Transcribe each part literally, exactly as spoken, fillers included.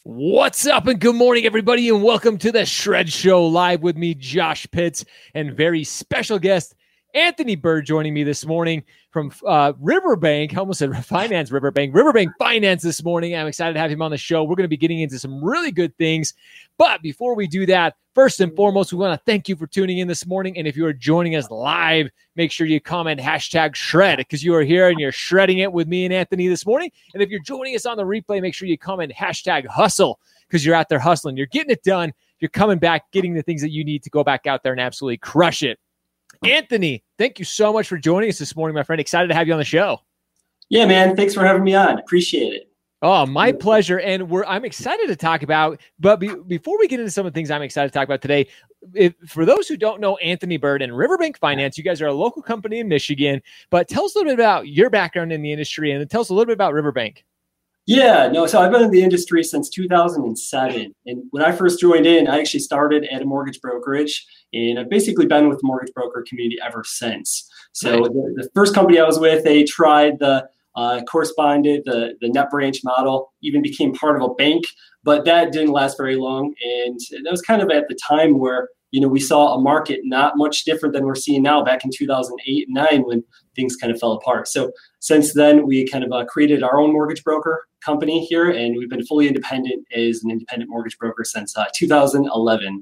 What's up and good morning, everybody, and welcome to the Shred Show live with me, Josh Pitts, and very special guest, Anthony Bird, joining me this morning from uh, Riverbank. I almost said Finance Riverbank. Riverbank Finance this morning. I'm excited to have him on the show. We're going to be getting into some really good things. But before we do that, first and foremost, we want to thank you for tuning in this morning. And if you are joining us live, make sure you comment hashtag shred because you are here and you're shredding it with me and Anthony this morning. And if you're joining us on the replay, make sure you comment hashtag hustle because you're out there hustling. You're getting it done. You're coming back, getting the things that you need to go back out there and absolutely crush it. Anthony, thank you so much for joining us this morning, my friend. Excited to have you on the show. Yeah, man. Thanks for having me on. Appreciate it. Oh, my pleasure. And we're I'm excited to talk about, but be, before we get into some of the things I'm excited to talk about today, if, for those who don't know Anthony Bird and Riverbank Finance, you guys are a local company in Michigan, but tell us a little bit about your background in the industry and tell us a little bit about Riverbank. Yeah, no, so I've been in the industry since two thousand seven. And when I first joined in, I actually started at a mortgage brokerage, and I've basically been with the mortgage broker community ever since. So right. the, the first company I was with, they tried the uh, correspondent, the, the net branch model, even became part of a bank, but that didn't last very long. And that was kind of at the time where, you know, we saw a market not much different than we're seeing now back in two thousand eight and nine when things kind of fell apart. So since then, we kind of uh, created our own mortgage broker company here, and we've been fully independent as an independent mortgage broker since uh, two thousand eleven.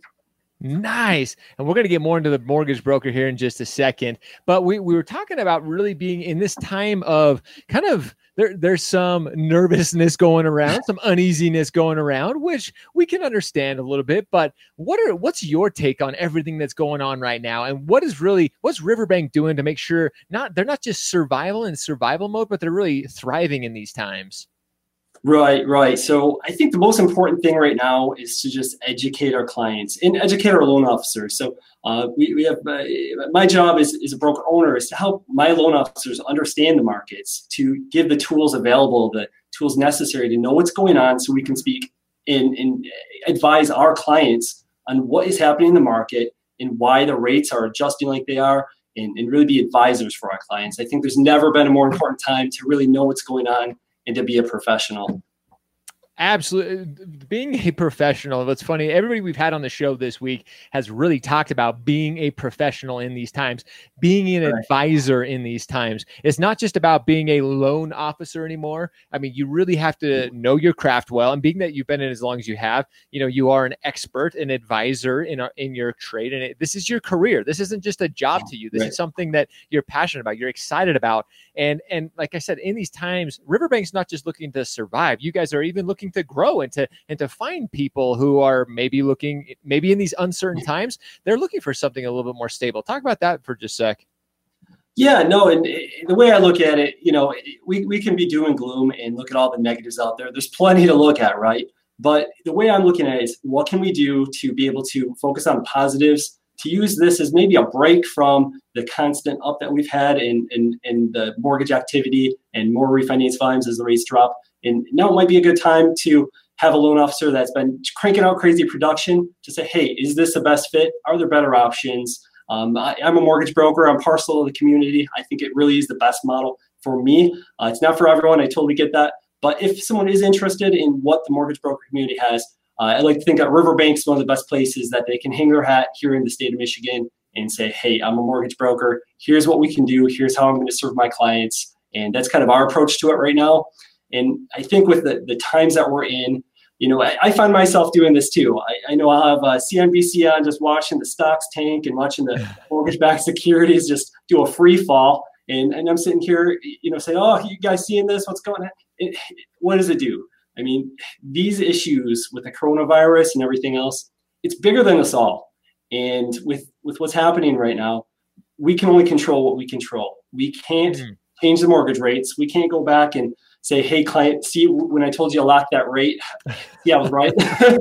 Nice. And we're going to get more into the mortgage broker here in just a second. But we, we were talking about really being in this time of kind of there, there's some nervousness going around, some uneasiness going around, which we can understand a little bit. But what are what's your take on everything that's going on right now? And what is really what's Riverbank doing to make sure not they're not just survival and survival mode, but they're really thriving in these times? Right, right. So I think the most important thing right now is to just educate our clients and educate our loan officers. So uh, we, we have uh, my job as, as a broker owner is to help my loan officers understand the markets, to give the tools available, the tools necessary to know what's going on so we can speak and, and advise our clients on what is happening in the market and why the rates are adjusting like they are and, and really be advisors for our clients. I think there's never been a more important time to really know what's going on and to be a professional. Absolutely. Being a professional. What's funny, everybody we've had on the show this week has really talked about being a professional in these times, being an right. advisor in these times. It's not just about being a loan officer anymore. I mean, you really have to know your craft well. And being that you've been in as long as you have, you know, you are an expert, an advisor in our, in your trade. And it, this is your career. This isn't just a job to you. This right. is something that you're passionate about, you're excited about. And, and like I said, in these times, Riverbank's not just looking to survive. You guys are even looking to grow and to and to find people who are maybe looking maybe in these uncertain times, they're looking for something a little bit more stable. Talk about that for just a sec. Yeah, no, and the way I look at it, you know, we, we can be doom and gloom and look at all the negatives out there. There's plenty to look at, right? But the way I'm looking at it is what can we do to be able to focus on positives, to use this as maybe a break from the constant up that we've had in, in, in the mortgage activity and more refinance volumes as the rates drop. And now it might be a good time to have a loan officer that's been cranking out crazy production to say, hey, is this the best fit? Are there better options? Um, I, I'm a mortgage broker. I'm partial to the community. I think it really is the best model for me. Uh, it's not for everyone. I totally get that. But if someone is interested in what the mortgage broker community has, uh, I like to think that Riverbank's one of the best places that they can hang their hat here in the state of Michigan and say, hey, I'm a mortgage broker. Here's what we can do. Here's how I'm going to serve my clients. And that's kind of our approach to it right now. And I think with the, the times that we're in, you know, I, I find myself doing this too. I, I know I'll have uh, C N B C on just watching the stocks tank and watching the mortgage-backed securities just do a free fall. And, and I'm sitting here, you know, saying, oh, you guys seeing this? What's going on? It, what does it do? I mean, these issues with the coronavirus and everything else, it's bigger than us all. And with, with what's happening right now, we can only control what we control. We can't mm. change the mortgage rates. We can't go back and say, hey, client, see, when I told you to lock that rate, yeah, I was right.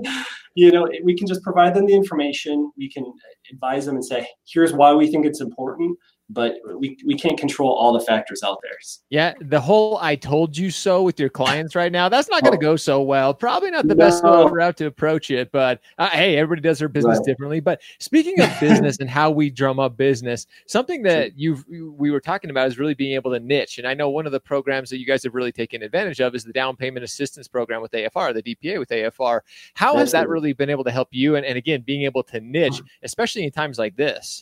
You know, we can just provide them the information. We can advise them and say, here's why we think it's important. but we, we can't control all the factors out there. Yeah, the whole "I told you so" with your clients right now, that's not going to go so well. Probably not the No. best route to approach it, but uh, hey, everybody does their business Right. differently. But speaking of business and how we drum up business, something that you've we were talking about is really being able to niche. And I know one of the programs that you guys have really taken advantage of is the down payment assistance program with A F R, the D P A with A F R. How has that really been able to help you? And, and again, being able to niche, especially in times like this.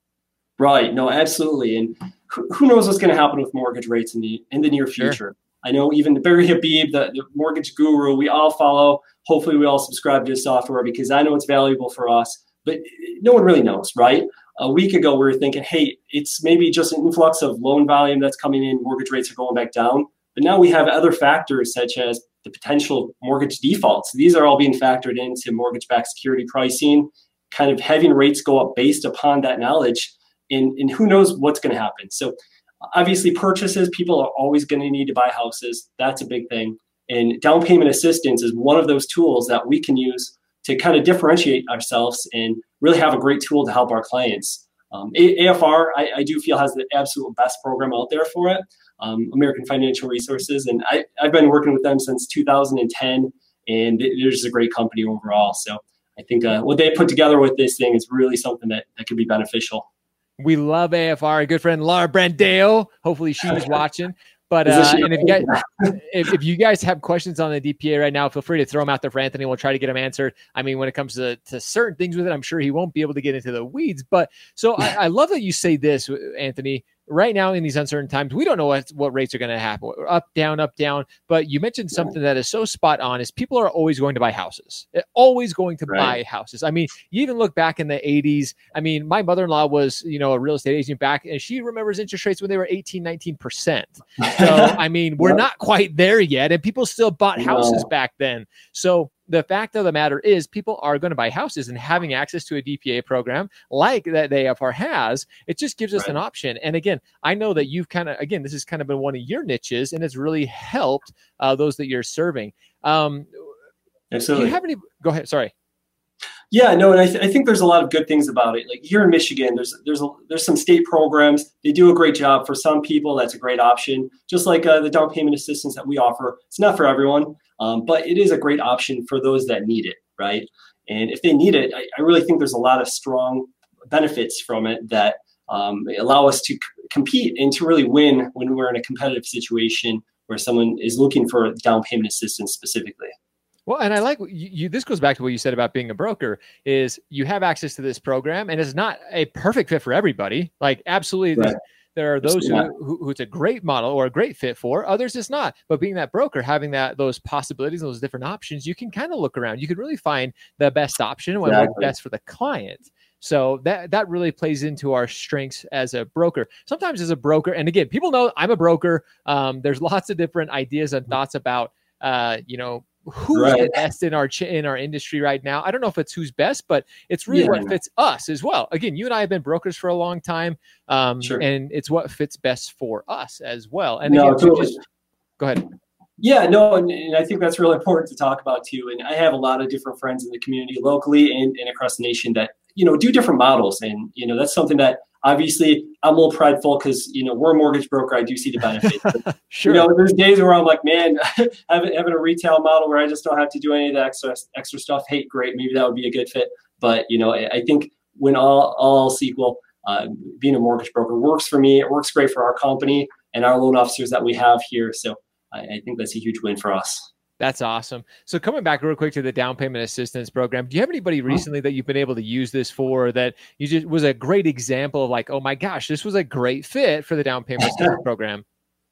Right. No, absolutely. And who, who knows what's going to happen with mortgage rates in the in the near future. Sure. I know even Barry Habib, the, the mortgage guru, we all follow. Hopefully we all subscribe to his software because I know it's valuable for us, but no one really knows, right? A week ago, we were thinking, hey, it's maybe just an influx of loan volume that's coming in. Mortgage rates are going back down. But now we have other factors such as the potential mortgage defaults. These are all being factored into mortgage-backed security pricing, kind of having rates go up based upon that knowledge. And, and who knows what's going to happen. So obviously purchases, people are always going to need to buy houses. That's a big thing. And down payment assistance is one of those tools that we can use to kind of differentiate ourselves and really have a great tool to help our clients. Um, A F R, I, I do feel, has the absolute best program out there for it, um, American Financial Resources. And I, I've been working with them since two thousand ten, and they're just a great company overall. So I think uh, what they put together with this thing is really something that, that could be beneficial. We love A F R. A good friend, Laura Brandeo. Hopefully she's watching. But uh, and if you guys, if, if you guys have questions on the D P A right now, feel free to throw them out there for Anthony. We'll try to get them answered. I mean, when it comes to, to certain things with it, I'm sure he won't be able to get into the weeds. But so I, I love that you say this, Anthony. Right now in these uncertain times, we don't know what, what rates are going to happen. Up, down, up, down. But you mentioned something that is so spot on is people are always going to buy houses. They're always going to right. buy houses. I mean, you even look back in the eighties. I mean, my mother-in-law was, you know, a real estate agent back, and she remembers interest rates when they were eighteen, nineteen percent. So, I mean, we're yep. not quite there yet, and people still bought houses no. back then. So the fact of the matter is people are going to buy houses, and having access to a D P A program like that the A F R has, it just gives us right. an option. And again, I know that you've kind of, again, this has kind of been one of your niches, and it's really helped uh, those that you're serving. Um, Absolutely. Do you have any, go ahead. Sorry. Yeah, no, and I, th- I think there's a lot of good things about it. Like here in Michigan, there's there's a, there's some state programs. They do a great job. For some people, that's a great option. Just like uh, the down payment assistance that we offer, it's not for everyone, um, but it is a great option for those that need it, right? And if they need it, I, I really think there's a lot of strong benefits from it that um, allow us to c- compete and to really win when we're in a competitive situation where someone is looking for down payment assistance specifically. Well, and I like you, you, this goes back to what you said about being a broker is you have access to this program, and it's not a perfect fit for everybody. Like absolutely. Right. There are those who, who, who it's a great model or a great fit for, others it's not. But being that broker, having that those possibilities, those different options, you can kind of look around. You can really find the best option and what exactly. works best for the client. So that that really plays into our strengths as a broker. Sometimes as a broker, and again, people know I'm a broker. Um, there's lots of different ideas and thoughts about, uh, you know, who's right. the best in our ch- in our industry right now. I don't know if it's who's best, but it's really yeah. what fits us as well. Again, you and I have been brokers for a long time, um, sure. and it's what fits best for us as well. And no, again, totally. just, go ahead. Yeah, no, and, and I think that's really important to talk about too. And I have a lot of different friends in the community locally and, and across the nation that, you know, do different models. And, you know, that's something that obviously I'm a little prideful because, you know, we're a mortgage broker. I do see the benefits. But, sure. You know, there's days where I'm like, man, having, having a retail model where I just don't have to do any of the extra extra stuff. Hey, great. Maybe that would be a good fit. But, you know, I, I think when all, all else equal, uh, being a mortgage broker works for me. It works great for our company and our loan officers that we have here. So I, I think that's a huge win for us. That's awesome. So coming back real quick to the down payment assistance program, do you have anybody recently that you've been able to use this for that you just was a great example of like, oh my gosh, this was a great fit for the down payment assistance program?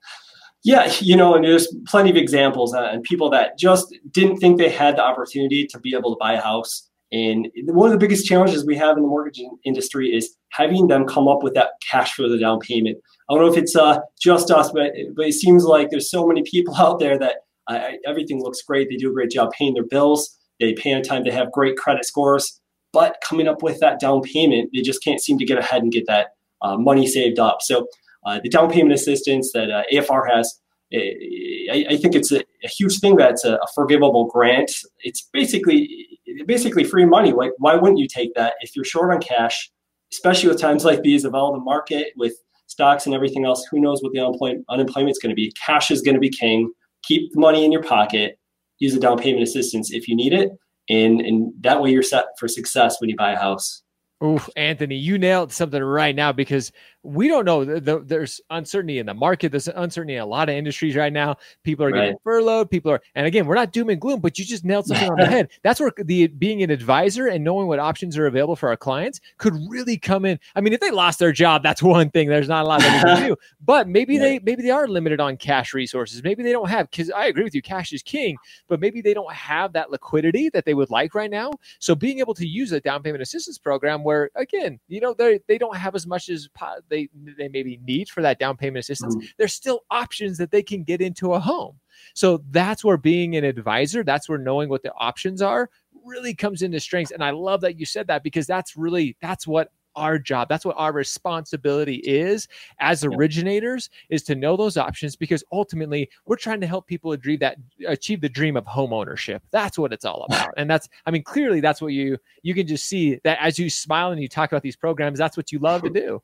Yeah, you know, and there's plenty of examples uh, and people that just didn't think they had the opportunity to be able to buy a house. And one of the biggest challenges we have in the mortgage industry is having them come up with that cash for the down payment. I don't know if it's uh, just us, but, but it seems like there's so many people out there that Uh, everything looks great. They do a great job paying their bills. They pay on time. They have great credit scores. But coming up with that down payment, they just can't seem to get ahead and get that uh, money saved up. So uh, the down payment assistance that uh, A F R has, I, I think it's a, a huge thing. That's a, a forgivable grant. It's basically basically free money. Like, why wouldn't you take that if you're short on cash especially with times like these of all the market with stocks and everything else, who knows what the unemployment unemployment is going to be. Cash is going to be king. Keep the money in your pocket. Use the down payment assistance if you need it. And, and that way you're set for success when you buy a house. Oof, Anthony, you nailed something right now, because we don't know. The, the, there's uncertainty in the market. There's uncertainty in a lot of industries right now. People are Right. getting furloughed. People are, and again, we're not doom and gloom, but you just nailed something on the head. That's where the being an advisor and knowing what options are available for our clients could really come in. I mean, if they lost their job, that's one thing. There's not a lot that we can do. But maybe Yeah. they maybe they are limited on cash resources. Maybe they don't have, because I agree with you, cash is king, but maybe they don't have that liquidity that they would like right now. So being able to use a down payment assistance program where, again, you know, they they don't have as much as po- they they maybe need for that down payment assistance. Mhm. There's still options that they can get into a home. So that's where being an advisor, that's where knowing what the options are really comes into strengths. And I love that you said that, because that's really, that's what our job, that's what our responsibility is as originators, is to know those options, because ultimately we're trying to help people achieve that, achieve the dream of home ownership. That's what it's all about. And that's, I mean, clearly that's what you, you can just see that as you smile and you talk about these programs, that's what you love to do.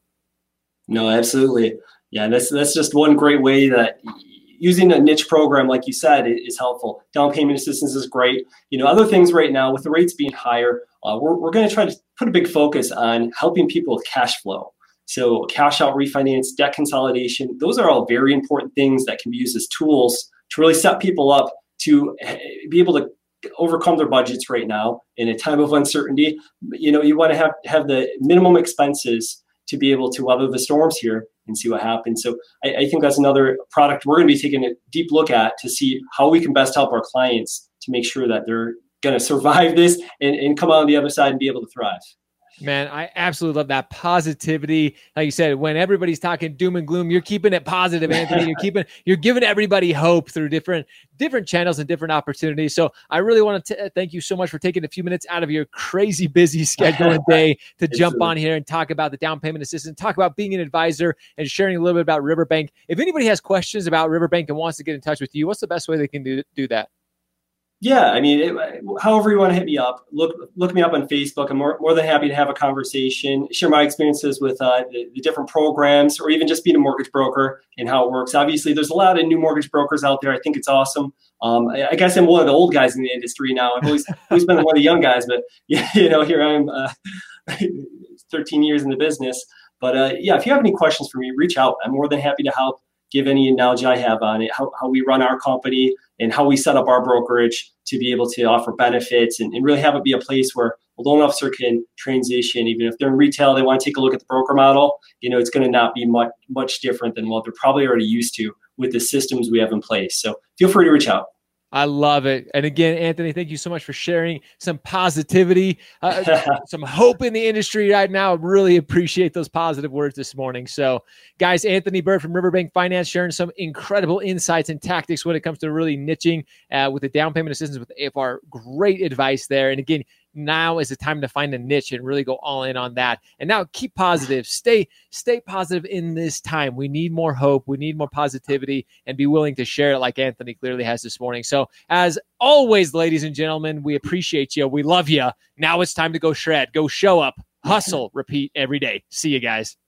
No, absolutely. Yeah, that's that's just one great way that using a niche program, like you said, is helpful. Down payment assistance is great. You know, other things right now with the rates being higher, uh, we're we're going to try to put a big focus on helping people with cash flow. So cash out refinance, debt consolidation, those are all very important things that can be used as tools to really set people up to be able to overcome their budgets right now in a time of uncertainty. You know, you want to have have the minimum expenses to be able to weather the storms here and see what happens. So I, I think that's another product we're going to be taking a deep look at to see how we can best help our clients to make sure that they're going to survive this and, and come out on the other side and be able to thrive. Man, I absolutely love that positivity. Like you said, when everybody's talking doom and gloom, you're keeping it positive, Anthony. You're keeping, you're giving everybody hope through different, different channels and different opportunities. So I really want to thank you so much for taking a few minutes out of your crazy busy schedule and day to jump on here and talk about the down payment assistance, talk about being an advisor, and sharing a little bit about Riverbank. If anybody has questions about Riverbank and wants to get in touch with you, what's the best way they can do, do that? Yeah, I mean, it, however you want to hit me up, look look me up on Facebook. I'm more, more than happy to have a conversation, share my experiences with uh, the, the different programs, or even just being a mortgage broker and how it works. Obviously, there's a lot of new mortgage brokers out there. I think it's awesome. Um, I, I guess I'm one of the old guys in the industry now. I've always always been one of the young guys, but yeah, you know, here I am, uh, thirteen years in the business. But uh, yeah, if you have any questions for me, reach out. I'm more than happy to help. Give any knowledge I have on it, how, how we run our company and how we set up our brokerage to be able to offer benefits and, and really have it be a place where a loan officer can transition. Even if they're in retail, they want to take a look at the broker model, you know, it's going to not be much, much different than what they're probably already used to with the systems we have in place. So feel free to reach out. I love it. And again, Anthony, thank you so much for sharing some positivity, uh, some hope in the industry right now. Really appreciate those positive words this morning. So guys, Anthony Bird from Riverbank Finance sharing some incredible insights and tactics when it comes to really niching uh, with the down payment assistance with A F R. Great advice there. And again, now is the time to find a niche and really go all in on that. And now keep positive, stay, stay positive in this time. We need more hope. We need more positivity, and be willing to share it like Anthony clearly has this morning. So as always, ladies and gentlemen, we appreciate you. We love you. Now it's time to go shred, go show up, hustle, repeat every day. See you guys.